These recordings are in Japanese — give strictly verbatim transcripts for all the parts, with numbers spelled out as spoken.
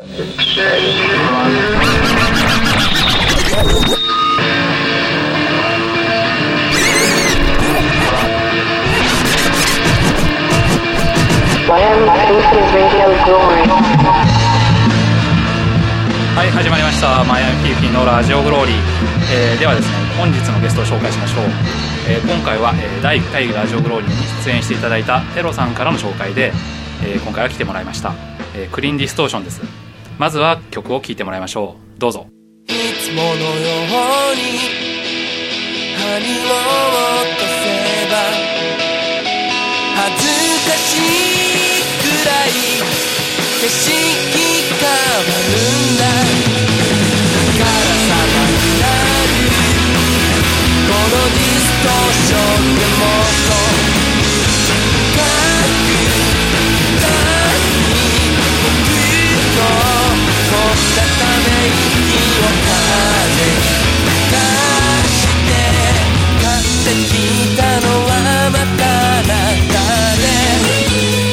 はい、始まりましたマイアミピーピーのラジオグローリー、えー、ではですね、本日のゲストを紹介しましょう。えー、今回は、えー、だいいっかいラジオグローリーに出演していただいたテロさんからの紹介で、えー、今回は来てもらいました、えー、クリーンディストーションです。まずは曲を聴いてもらいましょう。どうぞ。 いつものように羽を落とせば恥ずかしいくらい景色変わるんだ。からさまになるこのディストーションでもっと深く深い僕のこんなため息を風に出して買ってきたのはまたあなたで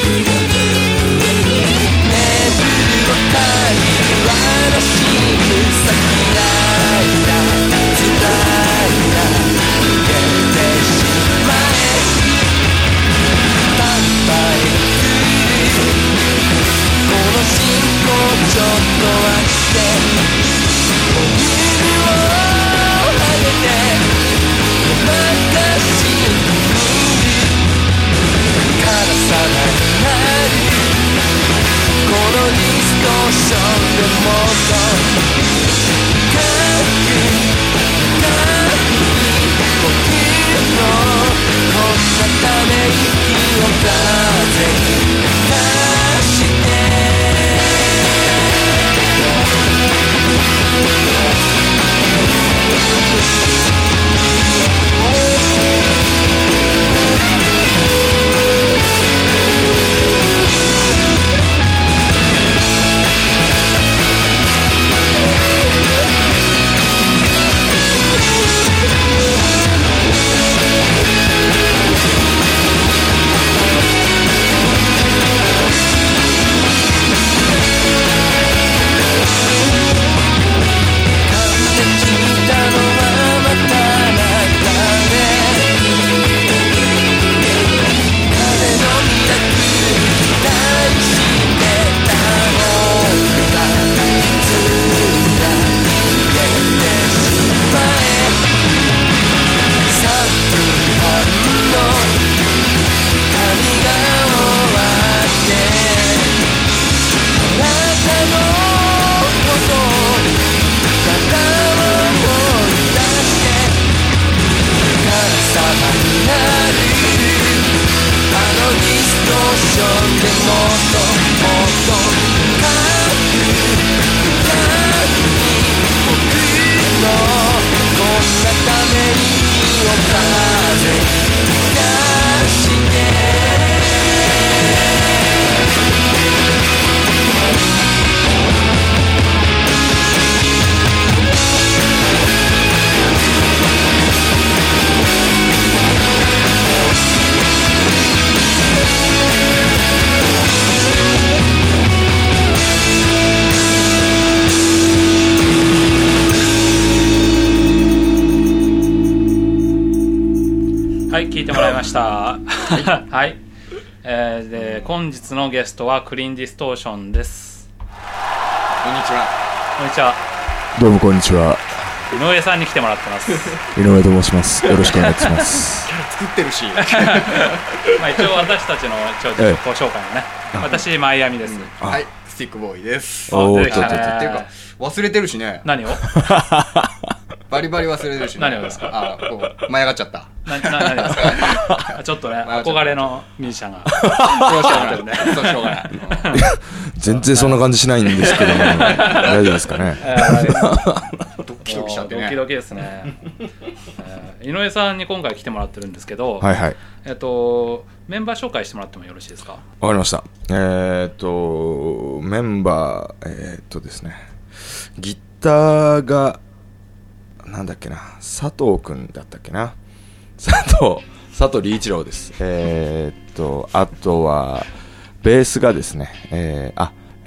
ちょっと待ってボリュームを上げてごまかしてみるからさまになるこのディストーションでもっと深く深い僕のこんなため息を風に出して聞いてもらいましたはい、はい、えー、で本日のゲストはクリーンディストーションです。 こんにちは。 こんにちは。 どうもこんにちは。 井上さんに来てもらってます。 井上と申します。よろしくお願いしますキャラ作ってるしまあ一応私たちの一応自己紹介のね、ええ、私マイアミです、うん、 はい、スティックボーイです。 おー、出てきたね。 っていうか忘れてるしね。 何をバリバリ忘れてるしね。 何をですか。 あ、こう舞い上がっちゃった。 な、な、何ですかちょっとね、憧れのミュージシャンがそうしょうがない、ね、そうしょうがない全然そんな感じしないんですけども大丈夫ですかね。 ドキドキしちゃってね。 ドキドキですね、えー、井上さんに今回来てもらってるんですけど、 はいはい、 えっとメンバー紹介してもらってもよろしいですか。 わかりました。えー、っとメンバーえー、っとですねギターがなんだっけな、佐藤くんだったっけな、佐藤佐藤理一郎です。えー、っとあとはベースがですね、えー、あ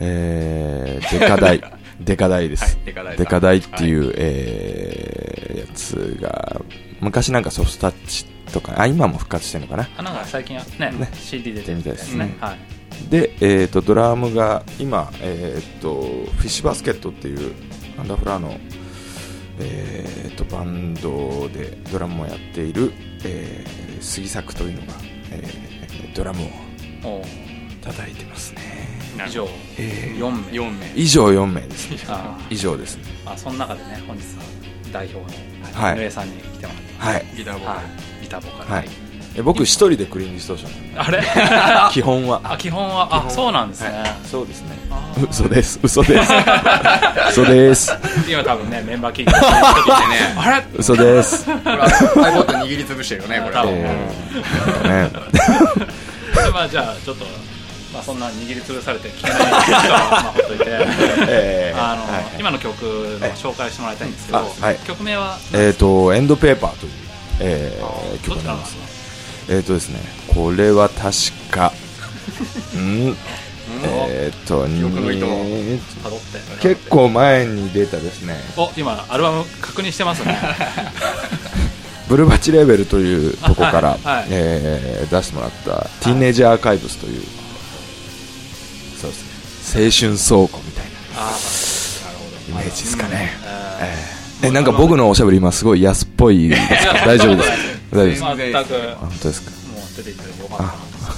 えー、デカダイデカダイです、 はい、デカダイデカダイっていう、 はい、 えー、やつが昔なんかソフトタッチとか、あ、今も復活してるのかな。 あ、なんか最近はね、 ねシーディー 出てるみたいですね、はい。 で、えー、とドラムが今、えー、とフィッシュバスケットっていうアンダーフラーの、えー、とバンドでドラムもやっている、えー、杉作というのが、えー、ドラムを叩いてますね。 以上、 えー、 よんめいよんめい以上よんめいですね。 あ以上ですね。 あ、その中でね、本日は代表のはい井上さんに来てもらってます、 はい、 ギターボーカル、 はい、ギターボーカル、 はい、え僕一人でクリーンディストーションなんであれ基本はあ、基本は、あ、そうなんですね、 はい、そうですね。 あー嘘です、嘘です嘘です今多分ね、メンバー聞いてる時ってねあれ嘘ですこれ iPod 握りつぶしてるよねこれ多分えーなんかねまあじゃあちょっと、まあ、そんな握りつぶされて聞けない人はまあほっといて、 えーあの、 はい今の曲の紹介してもらいたいんですけど、 あはい曲名はえーとエンドペーパーという、えーあー曲どっちなんでかなんですすね。えーとですねこれは確かんえーと記憶の糸にたどって結構前に出たですねお、今アルバム確認してますねブルバチレーベルというとこから、 あはいはいえー出してもらったティーネージアーカイブスという、そうですね、青春倉庫みたいなあイメージですかね。 ーえーえなんか僕のおしゃべり今すごい安っぽいですか？大丈夫ですか？大丈夫ですか？ 全く本当ですか？ もう出ていただいてよか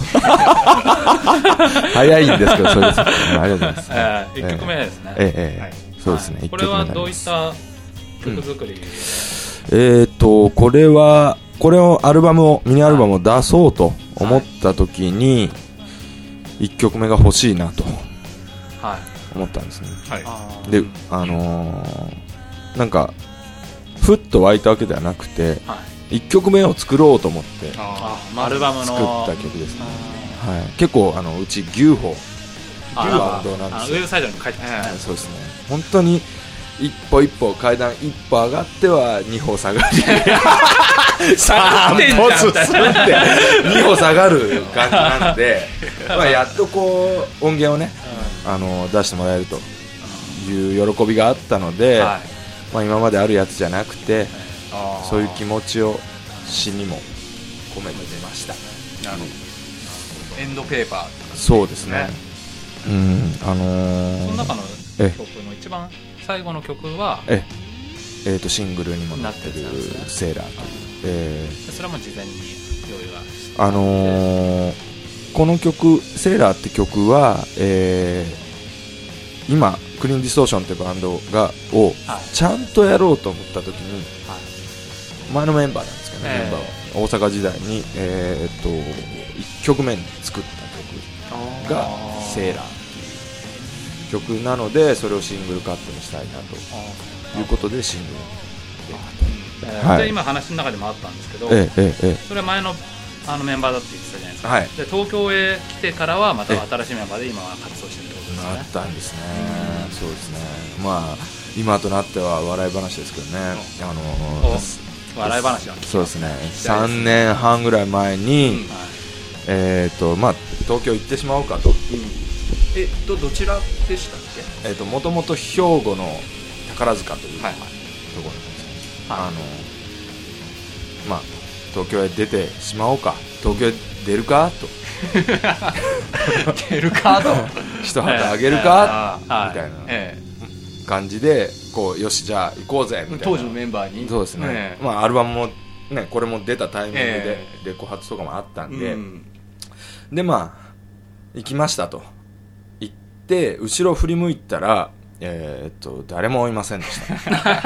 った早いんですけど、そうです。ありがとうございます。 えー、いっきょくめですね、 ええええはいそうですね。 はいこれはどういった曲作り、 えーとこれはこれをアルバムをミニアルバムを出そうと思った時にいっきょくめが欲しいなとはい思ったんですね。 はいあーで、あのーなんかふっと湧いたわけではなくてはいいっきょくめを作ろうと思ってああアルバムの作った曲ですね。 あはい、結構あのうち牛歩あ牛バンドなんですよ。 あウェブサイトにも書いてますね、 そうですね。本当に一歩一歩階段一歩上がっては二歩下がり三歩進んで二歩下がる感じなんでまあやっとこう音源をねあの出してもらえるという喜びがあったので、 はいまあ、今まであるやつじゃなくてあーそういう気持ちを詩にも込めて出ました。 なるほどエンドペーパーそうですね。うんあのー、 その中のえ曲の一番最後の曲はええー、とシングルにもなってるなってるやつですセーラーという、えそれはもう事前に用意がしてーあのー、この曲セーラーって曲は、えー、今クリーンディストーションってバンドがをはいちゃんとやろうと思った時にはい前のメンバーなんですけど、 えーメンバーは大阪時代に、えー、といっきょくめに作った曲がセーラーっていう曲なのでそれをシングルカットにしたいなということでシングルえーはいで今話の中でもあったんですけど、 えええええそれは前のあのメンバーだって言ってたじゃないですか、 はいで東京へ来てからはまた新しいメンバーで今は活動してるってことですなっね。 たんですね、そうですね。まあ今となっては笑い話ですけどね、あのー笑い話はそうですね、さんねんはんぐらい前に、 はいえーとまあ、東京行ってしまおうかと、 えっとどちらでしたっけ？ えーともともと兵庫の宝塚というとはいころなんですよ、 はいあのまあ、東京へ出てしまおうか、東京へ出るかと出るかと一旗あげるか、 えーみたいなえ感じでこうよしじゃあ行こうぜみたいなえ当時のメンバーにそうですね、 ええまあ、アルバムも、ね、これも出たタイミングでえレコ発とかもあったんで、 うんでまあ行きましたと行って後ろ振り向いたらえー、っと誰もいませんでした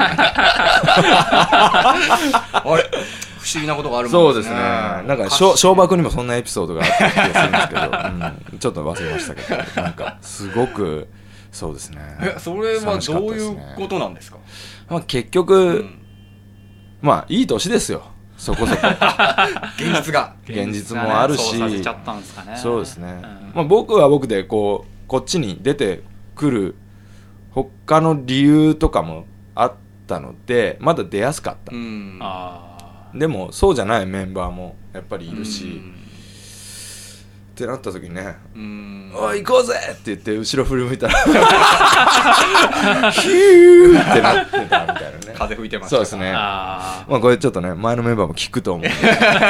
あれ不思議なことがあるもんですね。 そうですねなんかしょ小爆にもそんなエピソードがあった気がするんですけど、うん、ちょっと忘れましたけどなんかすごくそうですねえそれは寂しかったどうですねいうことなんですか？ まあ、結局、 うんまあいい年ですよそこそこ現実が現実もあるしそうさせちゃったんですかね。 そうですね、 んまあ、僕は僕でこうこっちに出てくる他の理由とかもあったのでまだ出やすかった、 うんあでもそうじゃないメンバーもやっぱりいるし、 うんってなった時にね、 うーんおい行こうぜって言って後ろ振り向いたらヒューってなってたみたいなね。 風吹いてましたか。 そうですね。 あまあこれちょっとね前のメンバーも聞くと思うんでぜひ、ええ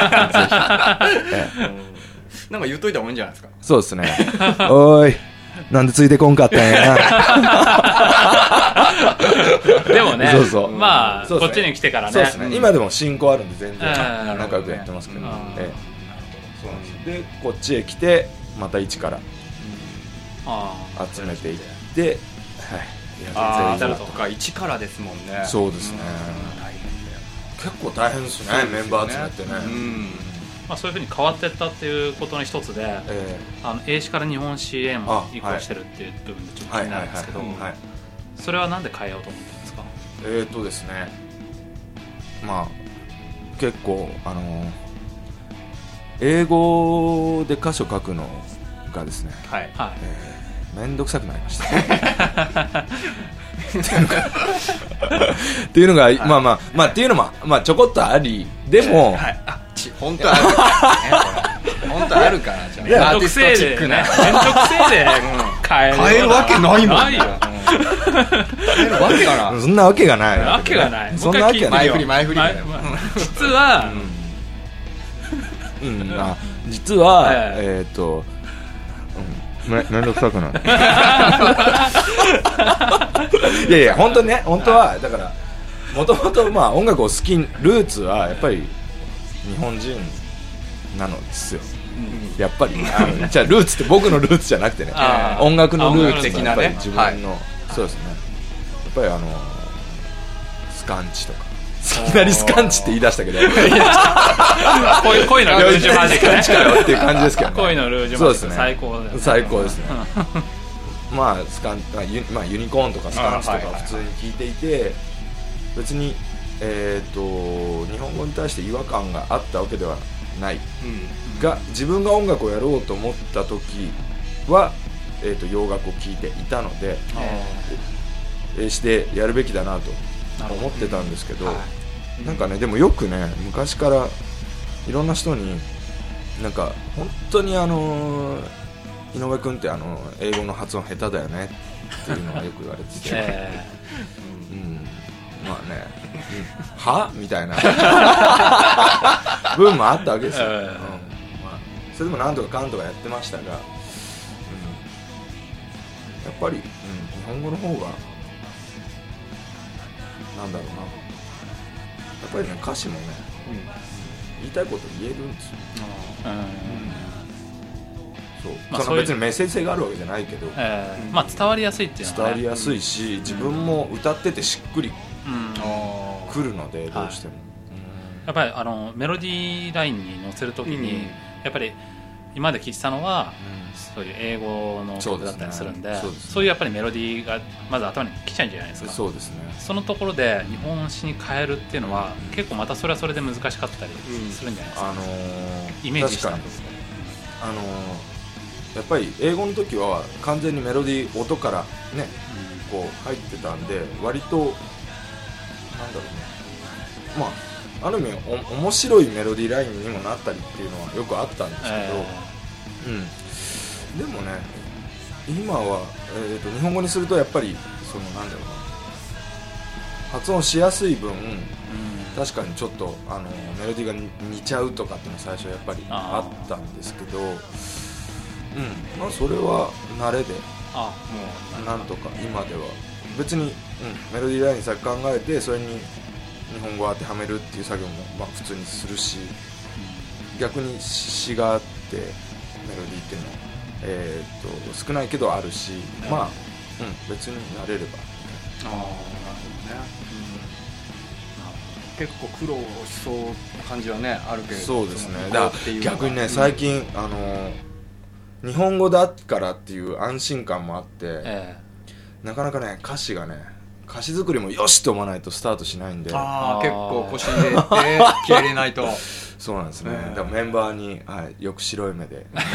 なんか言っといた方がいいんじゃないですか。 そうですね。おーいなんでついてこんかったんやな。 でもねそうそうまあそうですねこっちに来てからねそうですね、 うん今でも進行あるんで全然うん仲良くやってますけど、 うんええそうなんです。でこっちへ来てまた一からあ集めていって、はい、いあや全然あそうか一からですもんね。 そうですね、 ん大変だよ。 結構大変ですねメンバー集めってね、 うんまあ、そういうふうに変わっていったっていうことの一つで、 えあの英詞から日本史へもあ移行してるっていう部分でちょっと気になえはいはいはいるんですけど、 はいそれはなんで変えようと思ってるんですか？ えーとですねまあ結構あのー英語で歌詞を書くのがですねはいはい、 めんどくさくなりましたっていうのが、はい、まあまあまあっていうのもまあちょこっとありでも、 はい、あち本当あるからね本当あるからじゃめんあアーティスどくせえトチックなでねめんどくせえで変える変えるわけないもんないよ変えるわけがなそんなわけがないわけがないそんなわけがない前振り前振りだよま実は、 うん、あ実は、 はいえっ、ー、と、うん、めめんどくさくなるいやいや本当にね本当はだからもともとまあ音楽を好きルーツはやっぱり日本人なのですよ、うん、やっぱりあのじゃあルーツって僕のルーツじゃなくてね音楽のルーツ的なねやっぱり自分の、はい、そうですねやっぱりあのスカンチとかいきなりスカンチって言い出したけど恋, 恋のルージュマジックねスカンチかよっていう感じですけどね恋のルージュマジック最高だよね最高ですねまあスカン、まあ、ユ, まあ、ユニコーンとかスカンチとか普通に聞いていて別にえーと日本語に対して違和感があったわけではない、うん、が自分が音楽をやろうと思った時は、えーと洋楽を聴いていたので、えー、してやるべきだなと思ってたんですけど、はい、なんかねでもよくね昔からいろんな人になんか本当にあの井上君ってあの英語の発音下手だよねっていうのがよく言われてて、えーうん、まあね、うん、はみたいな部分もあったわけですよ、えーうんまあ、それでもなんとかかんとかやってましたが、うん、やっぱり、うん、日本語の方がなんだろうなやっぱりね歌詞もね、うん、言いたいこと言えるんですよ、うんうんそうまあ、その別にメッセージ性があるわけじゃないけど、 えーまあ、伝わりやすいっていうのは、ね、 伝わりやすいし、うん、自分も歌っててしっくりくるので、うん、どうしても、はいうん、やっぱりあのメロディーラインに乗せるときに、うん、やっぱり今まで聴いてたのは、うん、そういう英語の曲だったりするん で, そう, で、ね そう, でね、そういうやっぱりメロディーがまず頭に来ちゃうんじゃないですか。 そうですね。 そのところで日本詩に変えるっていうのは、うん、結構またそれはそれで難しかったりするんじゃないですか、うんあのー、イメージしたんですね。 あのーやっぱり英語の時は完全にメロディー音からね、うん、こう入ってたんで割となんだろうねまあある意味お面白いメロディーラインにもなったりっていうのはよくあったんですけど、えーうん、でもね今は、えーと、日本語にするとやっぱりそのなんだろうな発音しやすい分、うん、確かにちょっとあのメロディーが似ちゃうとかっていうのは最初やっぱりあったんですけどうんまあ、それは慣れであもうなんとか今では別に、うん、メロディーラインさえ考えてそれに日本語を当てはめるっていう作業もまあ普通にするし、うん、逆に詩があってメロディーっていうのは、えー、と少ないけどあるし、うん、まあ、うん、別に慣れればああなるほどね、 うん、結構苦労しそうな感じはねあるけれどそうですねだから逆にね最近、うん、あのー日本語だからっていう安心感もあって、ええ、なかなかね歌詞がね歌詞作りもよしと思わないとスタートしないんでああ結構腰入れて気合い入れないとそうなんですね、えー、だからメンバーに、はい、よく白い目であ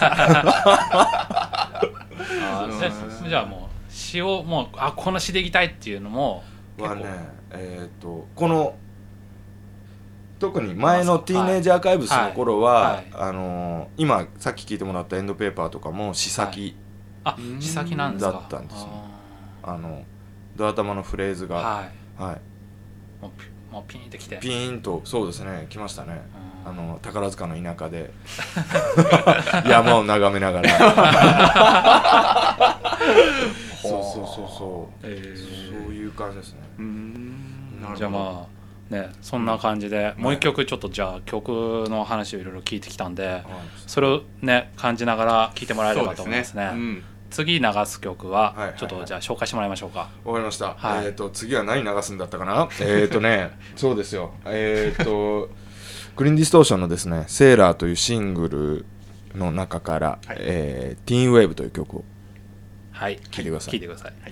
じゃあもう詩をもうあこの詩でいきたいっていうのもはねえー、とこの特に前のティーンエイジアーカイブスの頃は、 はいはい、 あのー、今さっき聞いてもらったエンドペーパーとかも試先、 はい、あ試先なんですか。 だったんですよ。あのドア玉のフレーズが、 はいはい、 もうピもうピーンってきてピーンとそうですね来ましたね。あの宝塚の田舎で山を眺めながらそうそうそうそう、えー、そういう感じですね。うーん、じゃあまあね、そんな感じで、うん、もう一曲ちょっとじゃあ曲の話をいろいろ聞いてきたんで、はい、それをね感じながら聴いてもらえればと思いますね。次流す曲はちょっとじゃあ紹介してもらいましょうか。 わかりました、はい、えーと次は何流すんだったかなえーとねそうですよ、えーとグリーンディストーションのですねセーラーというシングルの中から、はい、えー、ティーンウェーブという曲を聴いてください。 聴いてください。はい、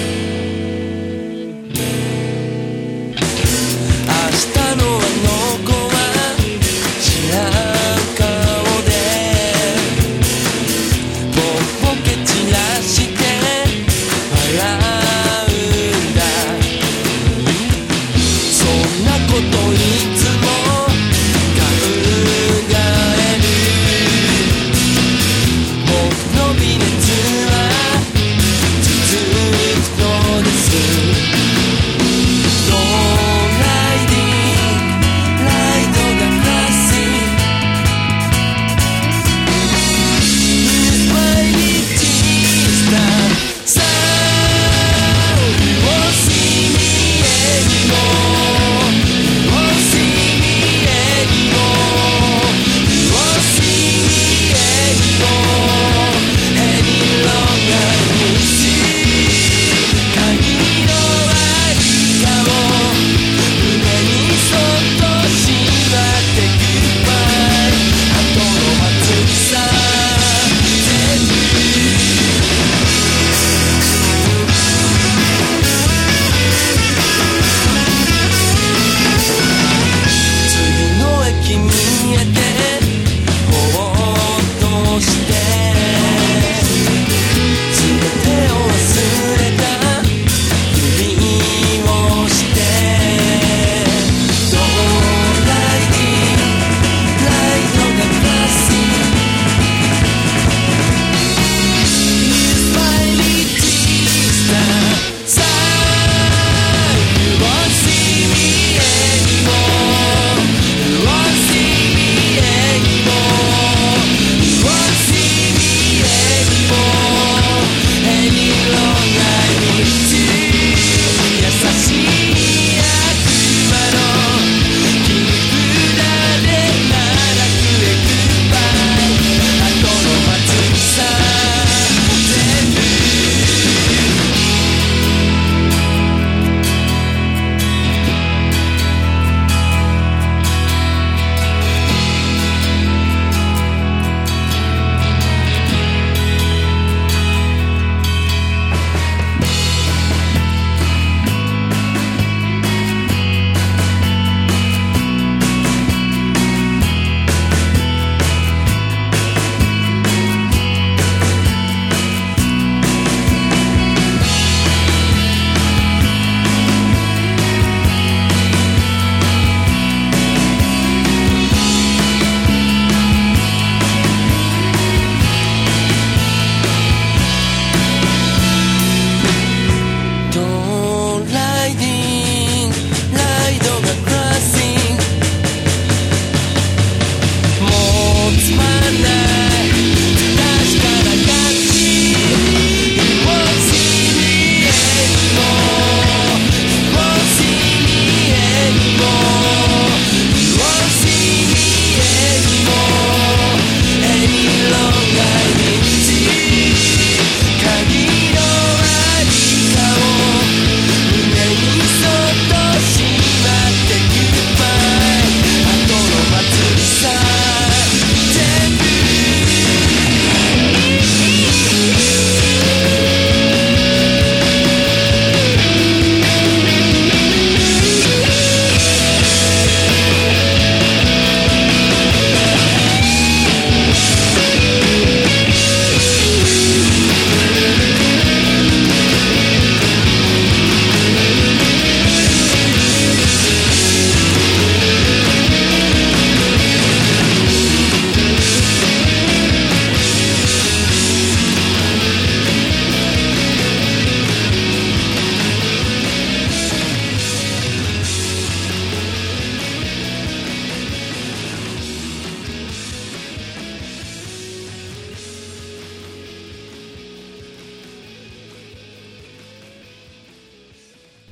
明日のあの子は知らん顔でボンボケ散らして笑うんだ。そんなこといつも考える。僕の微熱は続くのです。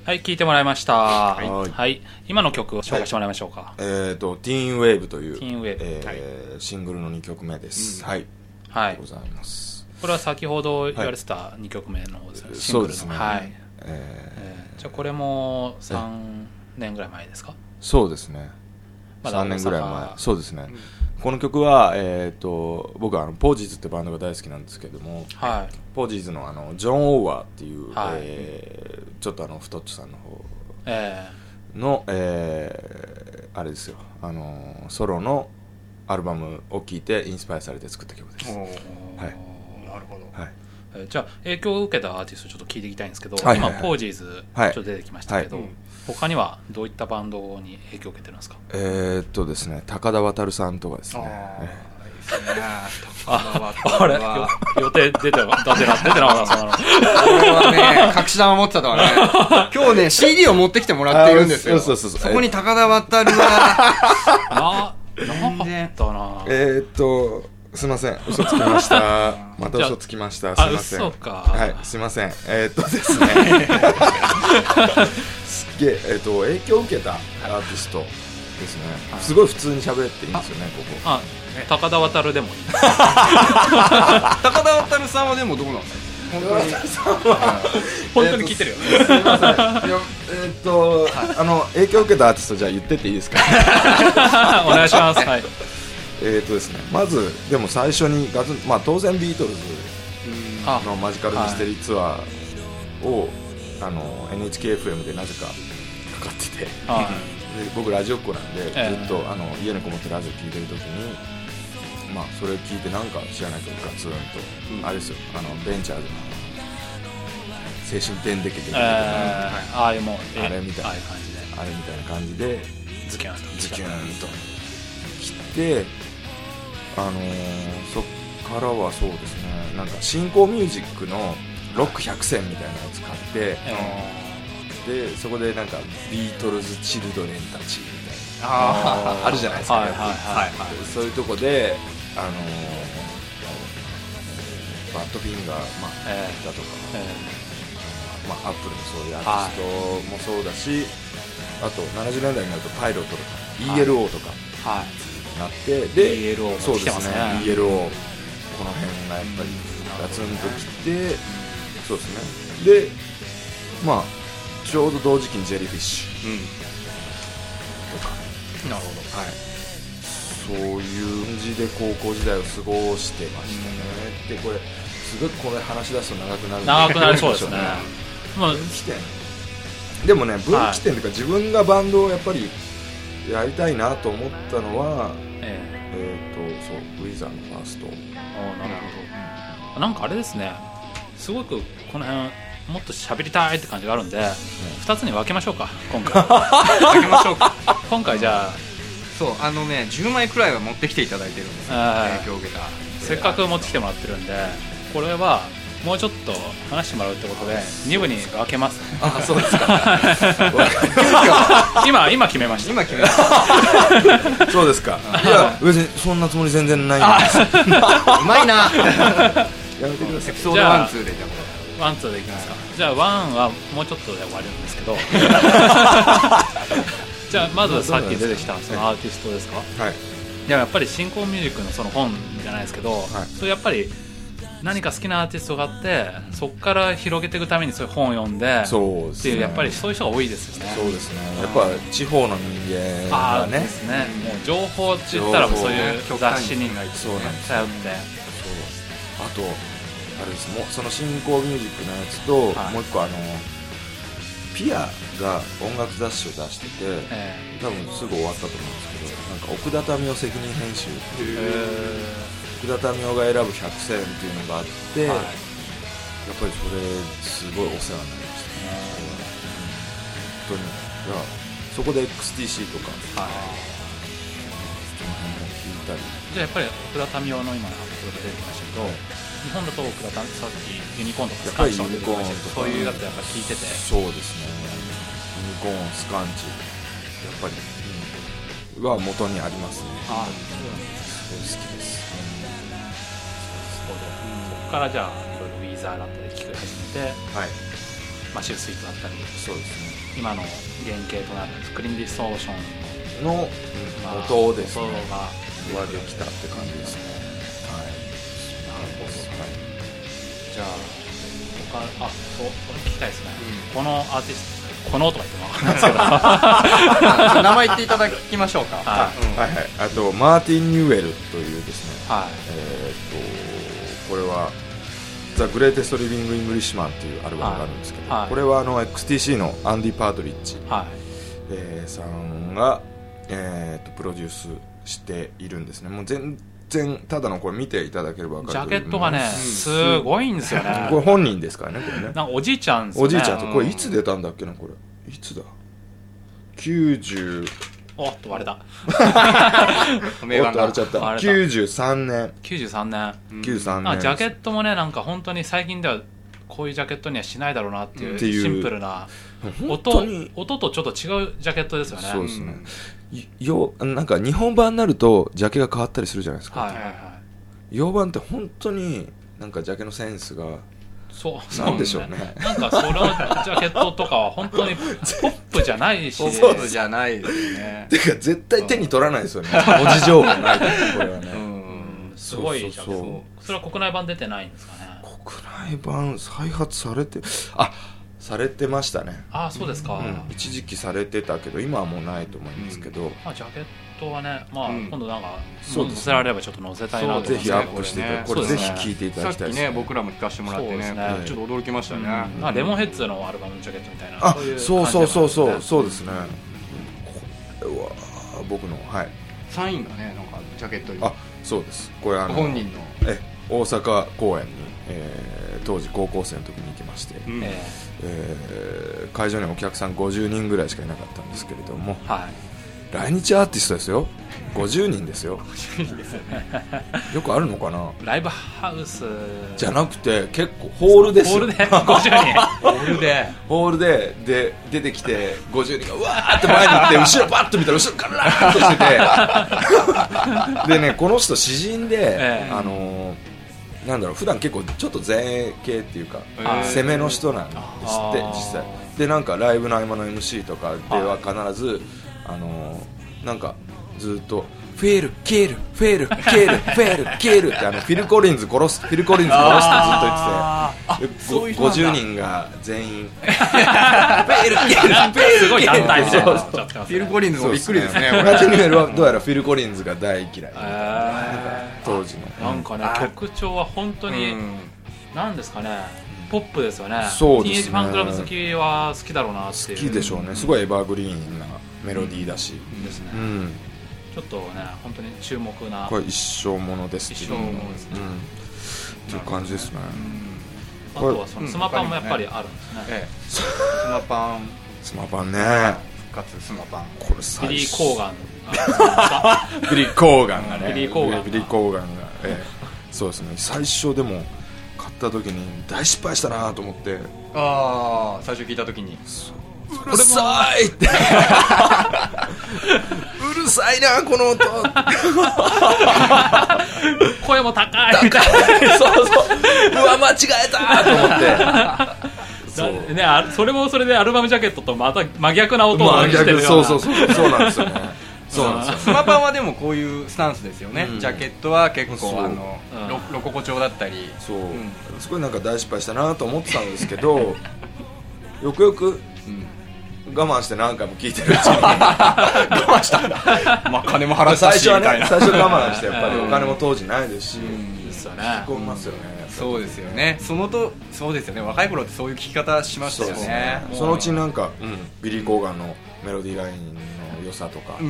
はい、聞いてもらいました。はい、 はいはい、今の曲を紹介してもらいましょうか。 はい、えーとティーンウェーブというティーンウェーブ、 えーはい、シングルのにきょくめです、うん、はい、 はい、 でございます。 これは先ほど言われてたにきょくめのシングルの、そうですね、はい、えーえー、じゃあこれもさんねんぐらい前ですか？ そうですね、ま、さんねんぐらい前、そうですね、うん、この曲は、えー、と僕はあのポージーズってバンドが大好きなんですけども、はい、ポージーズ の, あのジョン・オーワーっていう、はい、えー、ちょっとあの太っちょさんの方の、えー、あれですよ、あのソロのアルバムを聴いてインスパイアされて作った曲です。はい、 なるほど、はい、えー、じゃあ影響を受けたアーティストちょっと聞いていきたいんですけど、 はいはいはい、 今ポージーズちょっと出てきましたけど、 はいはい、 他にはどういったバンドに影響を受けてるんですか？ えー、っとですね、高田渉さんとかですね。 ああれ予定出てなかった出てなかったそんなの。 俺はね隠し玉持ってたからね今日ね シーディー を持ってきてもらっているんですよ。 そうそうそうそう、 そこに高田渉はななかったな。 えー、っとすいません、嘘つきましたまた嘘つきました、すいません。 あ、嘘か。 はい、すいません。えー、っとですねすっげえ、えー、っと影響を受けたアーティストですね、はい、すごい普通に喋っていいんですよね、ここ。 あ、高田渉でもいい高田渉さんはでもどうなんですか？本当に本当に聞いてるよ、 えー、すいません。えー、っと、はい、あの影響を受けたアーティストじゃあ言ってっていいですか？ お願いします。はい、 えーとですね、まずでも最初にガツン、まあ、当然ビートルズのマジカルミステリーツアーを、あの エヌエイチケーエフエム でなぜかかかってて、はい、で僕ラジオっ子なんで、えー、ずっとあの家にこもってラジオ聴いてる時に、まあ、それ聞いてなんか知らないけどガツンと、うん、あれですよ、あのベンチャーズの精神点滴的な、 えー、ああいうもうあれみたいな感じで、あれみたいな感じでズキュンとズキュンと切って、あのー、そっからはそうですね、なんか新興ミュージックのロックひゃく選みたいなやつ買って、でそこでなんかビートルズチルドレンたちみたいな あ, あるじゃないですか、はいはいはいはい、そういうとこで、あのー、バッドフィンガー、まあえー、だとか、えーまあ、アップルのそういうアーティストもそうだし、はい、あとななじゅうねんだいになるとパイロットとか イーエルオー とか、はい、なって、でイーエルオーそうですね、 イーエルオー この辺がやっぱりガツンときて、そうですね、でまあちょうど同時期にジェリーフィッシュ、うん、とか、 なるほど、 はい、そういう感じで高校時代を過ごしてましたね、うん、でこれすごいこれ話し出すと長くなるんで長くなりそうですねまあ、分岐点でもね、分岐点というか、はい、自分がバンドをやっぱりやりたいなと思ったのは、えー、えーとそうウィザーのファースト。 あ、なるほど。なんかあれですね、すごくこの辺もっと喋りたいって感じがあるんで、うん、ふたつに分けましょうか今回分けましょうか今回じゃあそうあのねじゅうまいくらいは持ってきていただいてるんですよ、影響を受けた。 せっかく持ってきてもらってるんで、これはもうちょっと話してもらうってことでに部に分けます。 あ、そうですか今今決めました。 今決めましたそうですか。いや別にそんなつもり全然ないんですうまいなやめてください。 エピソードワンツーでじゃあワンツーでいきますか。じゃあワンはもうちょっとで終わるんですけどじゃあまずさっき出てきたそのアーティストですか。はい。でもやっぱり新興ミュージックのその本じゃないですけど、はい、それやっぱり何か好きなアーティストがあってそこから広げていくためにそういう本を読んでそうです、ね、 っていうやっぱりそういう人が多いですよね。 そうですね。やっぱ地方の人間がね、 ですね、もう情報って言ったらもうそういう雑誌に頼って、そうあとあれです、もうその新興ミュージックのやつと、はい、もう一個あのピアが音楽雑誌を出してて、えー、多分すぐ終わったと思うんですけど、なんか奥田民生責任編集っていう、えー、奥田民生が選ぶひゃく選っていうのがあって、はい、やっぱりそれすごいお世話になりましたね、うん、本当に。いやそこで エックスティーシー とか、はい、その辺も聞いたり。 じゃあやっぱり奥田民生の今の発表が出てきましたけど、はい、日本だと奥田さっきユニコーンとかスカンチとか出てきましたけど、そういうやつやっぱ聞いてて。 そうですね、ユニコーン、スカンチやっぱり、うん、は元にありますね。ああ、そうなんです。すごい好きです、うん、 そこで、うん、そこからじゃあいろいろウィザーだったり聞き始めて、はい、 マシルスイートだったり、 そうですね、 今の原型となるスクリーンディストーションの、うん、 まあ音ですね音がはできたって感じですね。はい。 なるほど。 はい。 じゃあ他あそうこれ聞きたいですね、うん、このアーティストこのとか言っても分かんないですけど名前言っていただきましょうか。 はい、うん、 はいはい。あとマーティン・ニューエルというですね、 はい、 えー、っとこれはザ・グレーテスト・リビング・イングリッシュマンっていうアルバムがあるんですけど、はい、これはあの エックスティーシー のアンディ・パートリッジ、はい、えー、さんが、えー、っとプロデュースしているんですね。もう全然ただのこれ見ていただければ分かるジャケットがね、うん、すごいんですよね。 これ本人ですからね、これね。 なんかおじいちゃんですよね。 おじいちゃんとこれいつ出たんだっけな、これいつだきゅうじゅうおっと割れたおっと割れちゃったきゅうじゅうさんねんきゅうじゅうさんねんきゅうじゅうさんねんジャケットもねなんか本当に最近ではこういうジャケットにはしないだろうなっていうシンプルな音音とちょっと違うジャケットですよね。 そうですね、うん、よなんか日本版になるとジャケが変わったりするじゃないですか、はいはいはい、洋版って本当になんかジャケのセンスがそうなんでしょうね。 なんかそのジャケットとかは本当にポップじゃないし、 ポップじゃないですね。 てか絶対手に取らないですよね。文字情報ないとこれはね。 うん、すごいジャケット。それは国内版出てないんですかね。 国内版再発されて、あ、されてましたね。 あ、そうですか、うん。 一時期されてたけど今はもうないと思いますけど。うん、 まあジャケットはね、まあ、うん、今度なんか載せられればちょっと載せたいなと思いますね。 ぜひアップしていただいて、これぜひ聴いていただきたいですね。 さっきね僕らも聴かせてもらって ね, ねちょっと驚きましたね。 うん、まあレモンヘッズのアルバムのジャケットみたいな。 あ、そうそうそうそうそうですね。これは僕のはいサインがねなんかジャケットに。 あ、そうです。これあの本人のえ大阪公演に、えー、当時高校生の時に行きまして、うん、えー、会場にお客さんごじゅうにんぐらいしかいなかったんですけれども、はい、来日アーティストですよ。ごじゅうにんですよ。 ごじゅうにんですよね。 よくあるのかな。 ライブハウスじゃなくて結構ホールですよ。 ホールでごじゅうにんホールでホールでで出てきてごじゅうにんがうわーって前に行って後ろパッと見たら後ろガラーッとしててでね、この人詩人で、えー、あのーなんだろう、普段結構ちょっと前衛系っていうか、えー、攻めの人なんですって実際で、なんかライブの合間の エムシー とかでは必ずあのー、なんかずっとフェール、ケール、フェール、ケール、フェール、ケールってあのフィル・コリンズ殺す、フィル・コリンズ殺すってずっと言ってて、ごじゅうにんが全員フェール、ケール、フェール、 すごい団体みたいな。フィル・コリンズもびっくりですね。 マーティン・ニューエルはどうやらフィル・コリンズが大嫌い、当時の。 なんかね、曲調は本当になんですかね、ポップですよね。 そうですね。 ティーンエイジファンクラブ好きは好きだろうなっていう。 好きでしょうね。すごいエバーグリーンなメロディーだし、 ですね。ちょっとね、本当に注目な。 これ一生ものです。 一生ものですね。 っていう感じですね。 あとはそのスマパンもやっぱりあるんですね。 スマパン、 スマパンね。 復活スマパン。 これ最初。ビリー・コーガン。 ビリー・コーガンがね。 ビリー・コーガン。 ビリー・コーガンが。そうですね。最初でも買った時に大失敗したなと思って。 ああ、最初聞いた時に。 うるさいってうるさいなこの音声も高い高いそうそううわ間違えたと思ってそうね、あそれもそれでアルバムジャケットとまた真逆な音をしてるような。 そうそうそうそうなんですよね。そうなんですよ。 スマパンはでもこういうスタンスですよね、うん、ジャケットは結構あの、うん、ロ, ロココ調だったりそう、うん、すごいなんか大失敗したなと思ってたんですけどよくよく、うん、我慢して何回も聴いてるうちに我慢したんだまあ金も払ったし最初はねみたいな最初我慢してやっぱりお金も当時ないですし、 うんですよね、 聞き込みますよね、 うん、そうですよね。そのとそうですよね。若い頃ってそういう聴き方しましたよ ね, ねそ, そのうちなんか、うん、ビリー・コーガンのメロディーラインの良さとか、うん、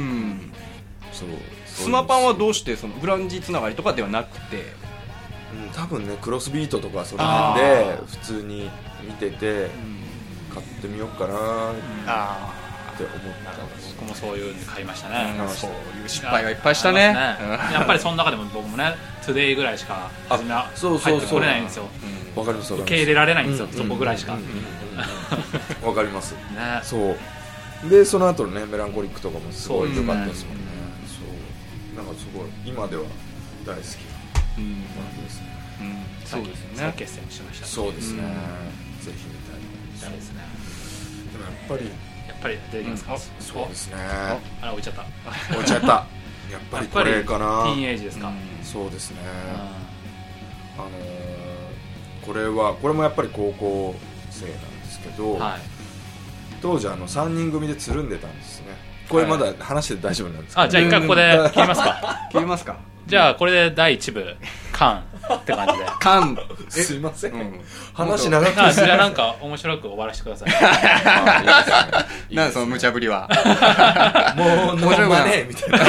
そうスマパンはどうしてそのグランジつながりとかではなくて、 うん、多分ねクロスビートとかその辺で普通に見てて、うん、買ってみようかなって思ったんです。 僕もそういうの買いましたね、 うん、そういう失敗がいっぱいしたね、ねやっぱりその中でも僕もねトゥデイぐらいしか初めは入ってこれないんですよ。 わかります。 受け入れられないんですよ、うん、そこぐらいしか。 わかります、ね、そうでその後のねメランコリックとかもすごい良かったですもんね。そうなんかすごい今では大好きなバンドですね。 そうですよね。再結成しました。 そうですね。ぜひみたい。 そうですね。 でもやっぱりやっぱり出てきますか、 うん、そうですね。 あら置いちゃった置いちゃったやっぱりこれかな。 ティーンエイジですか、 うん、そうですね。 うあのー、これはこれもやっぱり高校生なんですけど、 ん、はい、 当時あのさんにん組でつるんでたんですね。これまだ話して大丈夫なんですか、 あ、じゃあ一回ここで切りますか切りますか。 じゃあこれでだいいち部完って感じでカンすいません、 うん、 話長くあ、じゃあなんか面白く終わらせてくださいなんでその無茶ぶりはもうノマネみたいな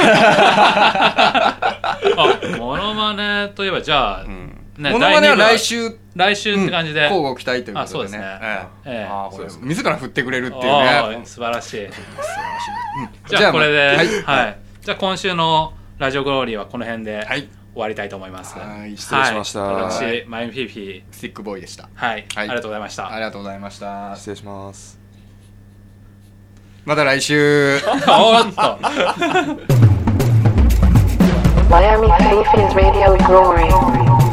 あ、モノマネといえばじゃあ、うんね、 モノマネは来週来週って感じで、 うん、交互期待ということでね。 あ、そうですね、ええええ、 あ、そうです。自ら振ってくれるっていうね。 素晴らしい、うん、 じじゃあこれで、はい、 はい、 じゃあ今週のラジオグローリーはこの辺で、 はい、 終わりたいと思います。 はい、失礼しました。 はい、私マインフィーフィースティックボーイでした。 はい、はい、ありがとうございました。 ありがとうございました。 失礼します。 また来週。 おっと Miami Fifi's Radio Glory